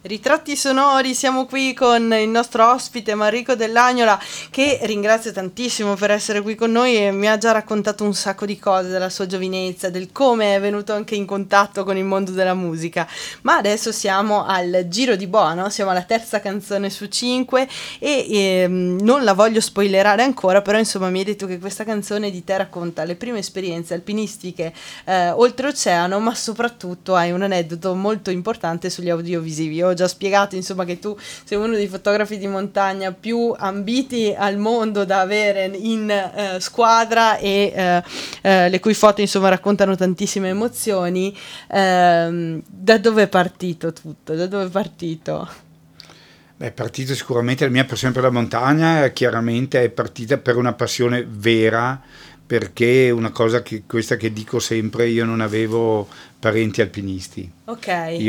Ritratti sonori, siamo qui con il nostro ospite Manrico Dell'Agnola, che ringrazio tantissimo per essere qui con noi e mi ha già raccontato un sacco di cose della sua giovinezza, del come è venuto anche in contatto con il mondo della musica. Ma adesso siamo al giro di boa, no? Siamo alla terza canzone su 5 e non la voglio spoilerare ancora, però insomma mi hai detto che questa canzone di te racconta le prime esperienze alpinistiche oltreoceano, ma soprattutto hai un aneddoto molto importante sugli audiovisivi. Ho già spiegato insomma che tu sei uno dei fotografi di montagna più ambiti al mondo da avere in squadra e le cui foto insomma raccontano tantissime emozioni. Da dove è partito tutto? Da dove è partito? È partito sicuramente la mia passione per la montagna, chiaramente è partita per una passione vera, perché una cosa questa che dico sempre, io non avevo parenti alpinisti. Ok.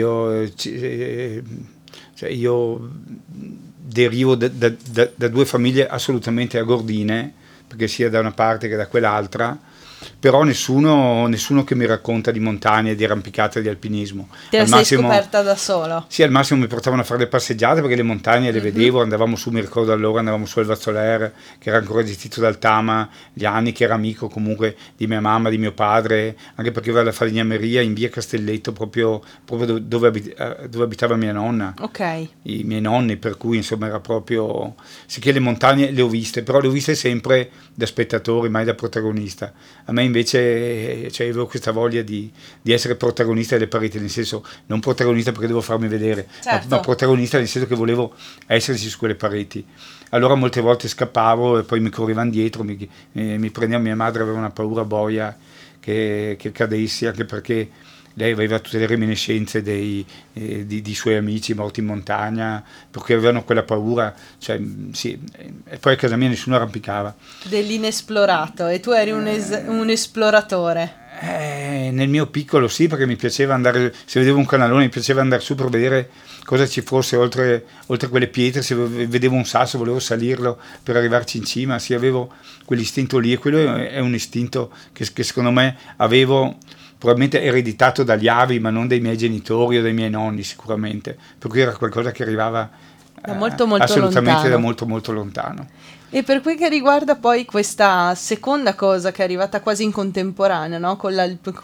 Io derivo da due famiglie assolutamente agordine, perché sia da una parte che da quell'altra, però nessuno che mi racconta di montagne, di arrampicata, di alpinismo. Te la sei scoperta da solo? Sì, al massimo mi portavano a fare le passeggiate perché le montagne le vedevo, andavamo su, mi ricordo allora, andavamo su al Vazzoler, che era ancora gestito dal Tama, gli anni, che era amico comunque di mia mamma, di mio padre, anche perché aveva la falegnameria in via Castelletto, proprio dove abitava mia nonna. Ok. I miei nonni, per cui insomma era proprio... Sì, che le montagne le ho viste, però le ho viste sempre da spettatore, mai da protagonista. A me invece avevo questa voglia di essere protagonista delle pareti, nel senso, non protagonista perché devo farmi vedere, certo, ma protagonista nel senso che volevo esserci su quelle pareti. Allora molte volte scappavo e poi mi correvano dietro, mi prendeva, mia madre aveva una paura boia che cadessi, anche perché lei aveva tutte le reminiscenze di suoi amici morti in montagna, per cui avevano quella paura, cioè, sì, e poi a casa mia nessuno arrampicava. Dell'inesplorato, e tu eri un esploratore. Nel mio piccolo sì, perché mi piaceva andare, se vedevo un canalone mi piaceva andare su per vedere cosa ci fosse oltre quelle pietre, se vedevo un sasso volevo salirlo per arrivarci in cima, sì, avevo quell'istinto lì, e quello è un istinto che secondo me avevo, probabilmente ereditato dagli avi, ma non dai miei genitori o dai miei nonni sicuramente, per cui era qualcosa che arrivava da molto molto assolutamente lontano. Da molto molto lontano. E per quel che riguarda poi questa seconda cosa che è arrivata quasi in contemporanea, no? con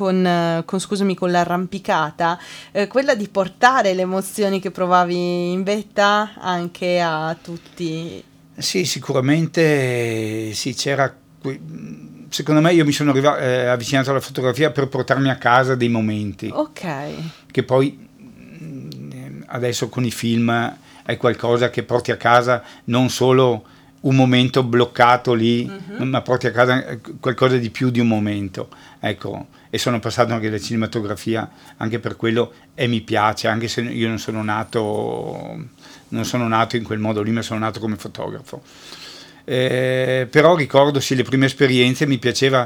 l'arrampicata, quella di portare le emozioni che provavi in vetta anche a tutti. Sì, sicuramente sì, c'era... Secondo me io mi sono avvicinato alla fotografia per portarmi a casa dei momenti. Ok. Che poi adesso con i film è qualcosa che porti a casa non solo un momento bloccato lì, ma porti a casa qualcosa di più di un momento. Ecco, e sono passato anche alla cinematografia, anche per quello, e mi piace, anche se io non sono nato in quel modo lì, ma sono nato come fotografo. Però ricordo sì, le prime esperienze, mi piaceva,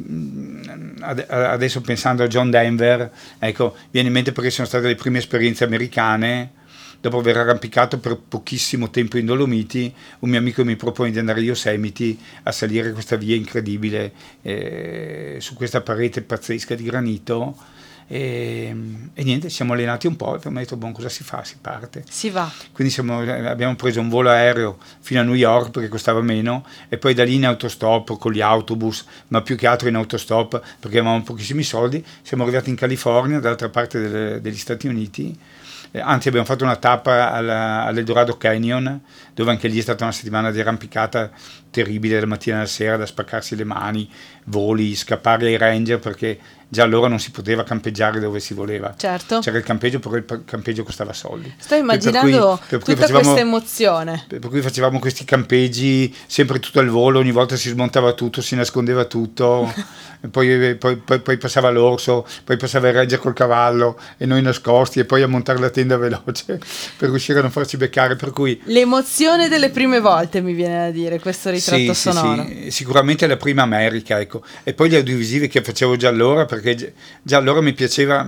adesso pensando a John Denver, ecco, viene in mente perché sono state le prime esperienze americane. Dopo aver arrampicato per pochissimo tempo in Dolomiti, un mio amico mi propone di andare a Yosemite a salire questa via incredibile su questa parete pazzesca di granito. E niente, siamo allenati un po' e poi mi ha detto, cosa si fa? Si parte. Si va. Quindi abbiamo preso un volo aereo fino a New York perché costava meno, e poi da lì in autostop con gli autobus, ma più che altro in autostop perché avevamo pochissimi soldi, siamo arrivati in California, dall'altra parte degli Stati Uniti. Anzi, abbiamo fatto una tappa all'Eldorado Canyon, dove anche lì è stata una settimana di arrampicata terribile, dalla mattina alla sera, da spaccarsi le mani, voli, scappare ai ranger, perché già allora non si poteva campeggiare dove si voleva. Certo. C'era il campeggio, però il campeggio costava soldi. Sto immaginando tutta questa emozione. Per cui facevamo questi campeggi, sempre tutto al volo, ogni volta si smontava tutto, si nascondeva tutto, poi passava l'orso, poi passava il ranger col cavallo e noi nascosti, e poi a montare la tenda veloce per riuscire a non farci beccare, per cui... L'emozione delle prime volte, mi viene da dire, questo ritratto sonoro. Sì, sicuramente la prima America, ecco. E poi gli audiovisivi che facevo già allora, perché già allora mi piaceva,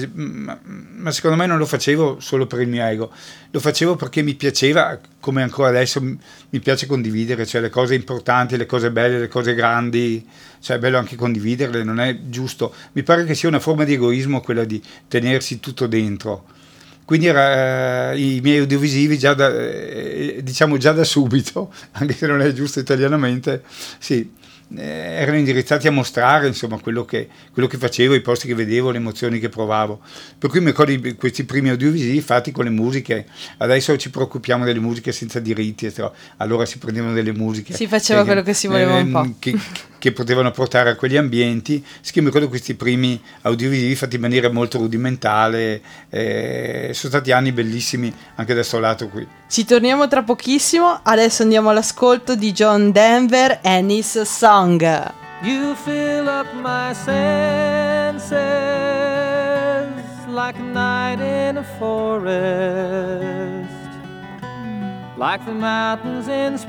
ma secondo me non lo facevo solo per il mio ego, lo facevo perché mi piaceva, come ancora adesso mi piace condividere, cioè le cose importanti, le cose belle, le cose grandi, cioè è bello anche condividerle, non è giusto, mi pare che sia una forma di egoismo quella di tenersi tutto dentro, quindi i miei audiovisivi già diciamo già da subito, anche se non è giusto italianamente, sì, erano indirizzati a mostrare insomma quello che facevo, i posti che vedevo, le emozioni che provavo. Per cui mi ricordo questi primi audiovisivi fatti con le musiche. Adesso ci preoccupiamo delle musiche senza diritti, allora si prendevano delle musiche, si faceva quello che si voleva un po', che potevano portare a quegli ambienti. Sì, mi ricordo questi primi audiovisivi fatti in maniera molto rudimentale, sono stati anni bellissimi anche da sto lato qui. Ci torniamo tra pochissimo, adesso andiamo all'ascolto di John Denver, Annie's Song. You fill up my senses like a night in a forest, like the mountains in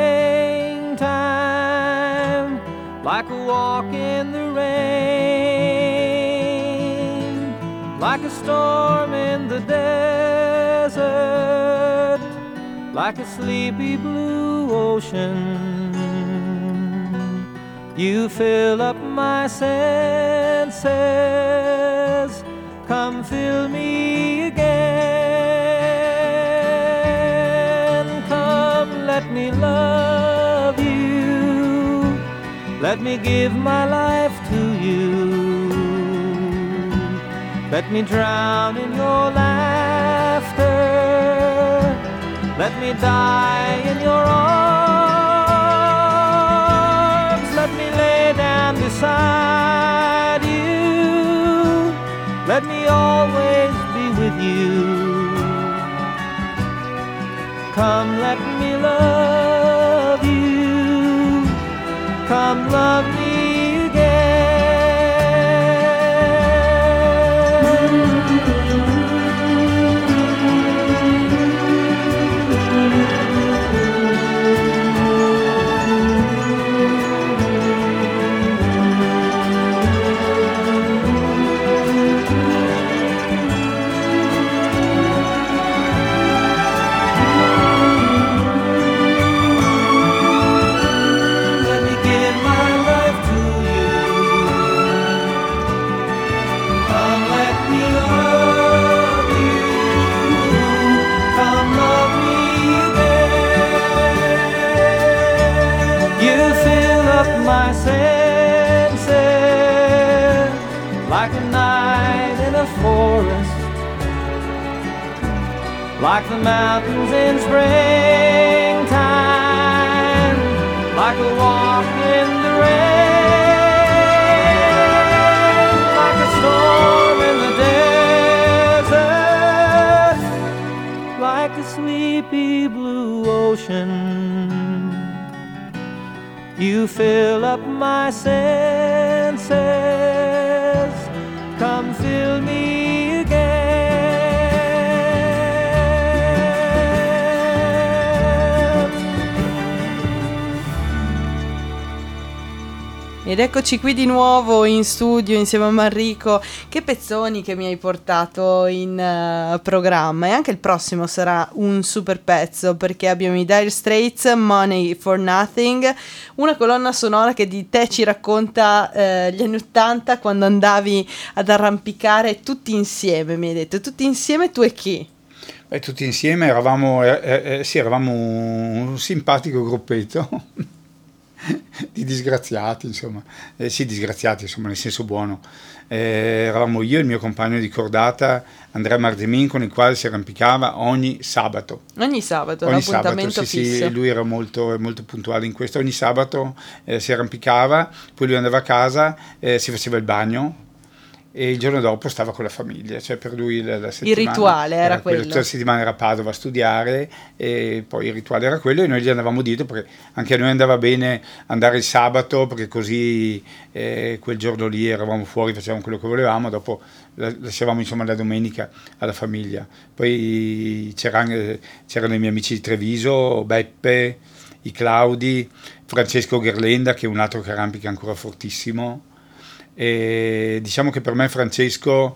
springtime, like a walk in the rain, like a storm in the desert, like a sleepy blue ocean. You fill up my senses, come fill me again. Come, let me love you, let me give my life to you. Let me drown in your laughter, let me die in your arms, let me lay down beside you, let me always be with you. Come, let me love you, come love me again. My senses like a night in a forest, like the mountains in springtime, like a walk in the rain, like a storm in the desert, like a sleepy blue ocean. You fill up my senses, come fill me again. Ed eccoci qui di nuovo in studio insieme a Manrico. Che pezzoni che mi hai portato in programma, e anche il prossimo sarà un super pezzo, perché abbiamo i Dire Straits, Money for Nothing, una colonna sonora che di te ci racconta gli anni '80, quando andavi ad arrampicare tutti insieme. Mi hai detto tutti insieme, tu e chi? Tutti insieme eravamo un simpatico gruppetto di disgraziati, insomma, sì, disgraziati, insomma, nel senso buono. Eravamo io e il mio compagno di cordata Andrea Marzemin, con il quale si arrampicava ogni sabato. Ogni sabato, un appuntamento sì, fisso. sì, lui era molto puntuale in questo. Ogni sabato si arrampicava, poi lui andava a casa, si faceva il bagno e il giorno dopo stava con la famiglia, cioè per lui la settimana, il rituale era quello. Tutta la settimana era a Padova a studiare, e poi il rituale era quello, e noi gli andavamo dietro, perché anche a noi andava bene andare il sabato, perché così quel giorno lì eravamo fuori, facevamo quello che volevamo, dopo lasciavamo insomma la domenica alla famiglia. Poi c'erano i miei amici di Treviso, Beppe, i Claudi, Francesco Gherlenda, che è un altro che arrampica ancora fortissimo. E diciamo che per me Francesco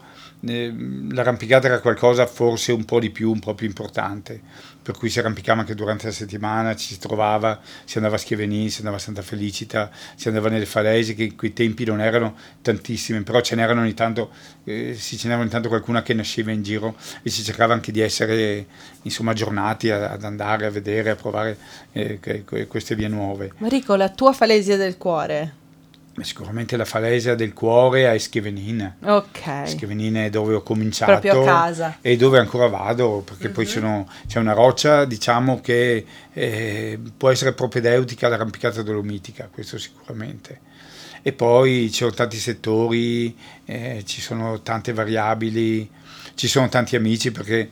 l'arrampicata era qualcosa forse un po' più importante, per cui si arrampicava anche durante la settimana, ci si trovava, si andava a Schevenin, si andava a Santa Felicita, si andava nelle falesi, che in quei tempi non erano tantissime, però ce n'erano ogni tanto, qualcuna che nasceva in giro, e si cercava anche di essere insomma aggiornati ad andare a vedere, a provare queste vie nuove. Marico, la tua falesia del cuore? Sicuramente la falesia del cuore a Schevenin. Ok. Schevenin è dove ho cominciato. Proprio a casa. E dove ancora vado, perché poi c'è una roccia, diciamo, che può essere propedeutica all'arrampicata dolomitica, questo sicuramente. E poi ci sono tanti settori, ci sono tante variabili, ci sono tanti amici, perché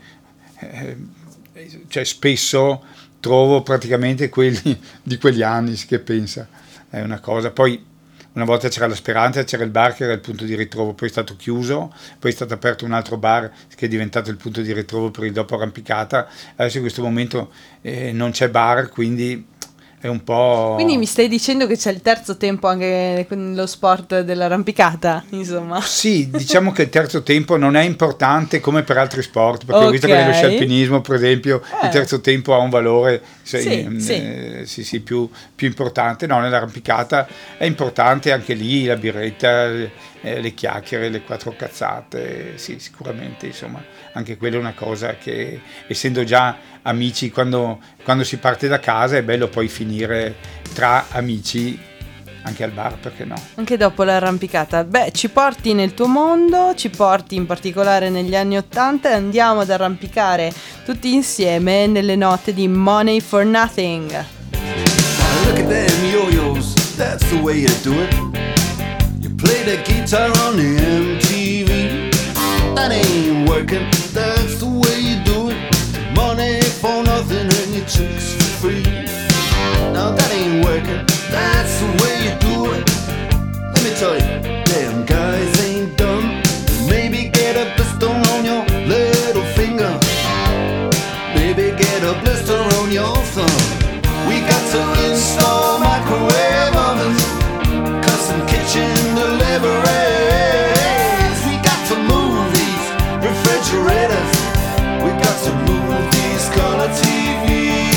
cioè spesso trovo praticamente quelli di quegli anni, che pensa. È una cosa. Poi una volta c'era la Speranza, c'era il bar che era il punto di ritrovo, poi è stato chiuso, poi è stato aperto un altro bar che è diventato il punto di ritrovo per il dopo arrampicata. Adesso in questo momento non c'è bar, quindi è un po'... Quindi mi stai dicendo che c'è il terzo tempo anche con lo sport dell'arrampicata, insomma? Sì, diciamo che il terzo tempo non è importante come per altri sport, perché ho visto che nello sci alpinismo, per esempio, il terzo tempo ha un valore più importante. No, nell'arrampicata è importante anche lì la birretta, le chiacchiere, le quattro cazzate, sì, sicuramente, insomma, anche quella è una cosa che, essendo già amici, quando si parte da casa è bello poi finire tra amici anche al bar, perché no? Anche dopo l'arrampicata. Beh, ci porti nel tuo mondo, ci porti in particolare negli anni '80 e andiamo ad arrampicare tutti insieme nelle note di Money for Nothing. Look at them yo-yos, that's the way you do it. You play the guitar on the MTV. That ain't working, that's the way you do it. Money for nothing and your chicks for free. Now that ain't working, that's the way you do it. Let me tell you, damn guys ain't dumb. Maybe get a blister on your little finger. Maybe get a blister on your thumb. We got to install microwave ovens, custom kitchen deliveries. We got to move these refrigerators. We got to move these color TVs.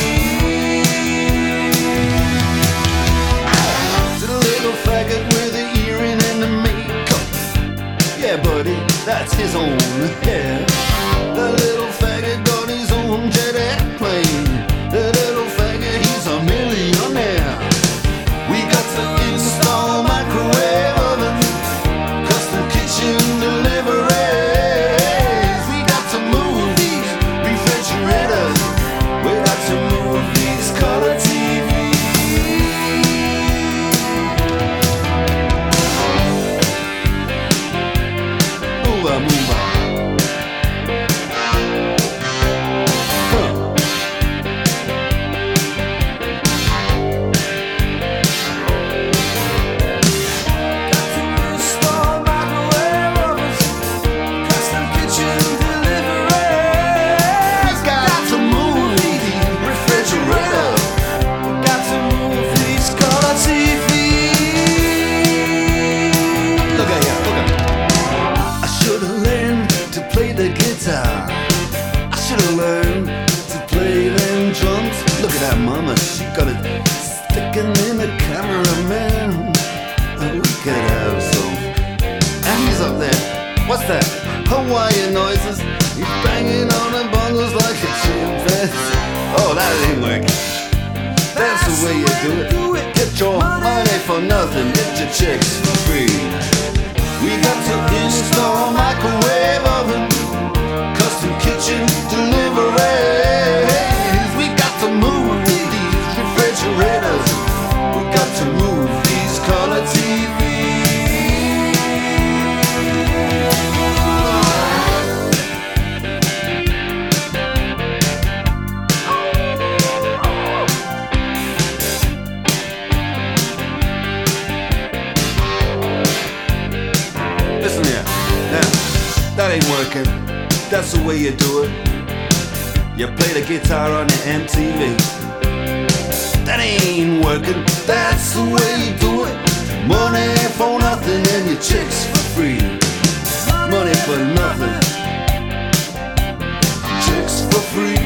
To the little faggot with the earring and the makeup. Yeah, buddy, that's his own hair. The little faggot got his own jet airplane. The little faggot, he's a millionaire. We got to install microwave oven, custom kitchen deliveries. We got to move these refrigerators. We got to move these color TVs. Move, move. Mama, she got it sticking in the cameraman. We could have some. And he's up there. What's that? Hawaiian noises. He's banging on the bongos like a chimpanzee. Oh, that ain't working. That's the way you do it. Get your money for nothing. Get your chicks for free. We got to install microwave oven, custom kitchen deliveries. We got to move these refrigerators. We got to move these color TVs. Listen here, now, that ain't working. That's the way you do it. You play the guitar on the MTV. That ain't working, that's the way you do it. Money for nothing and your chicks for free. money for nothing, chicks for free.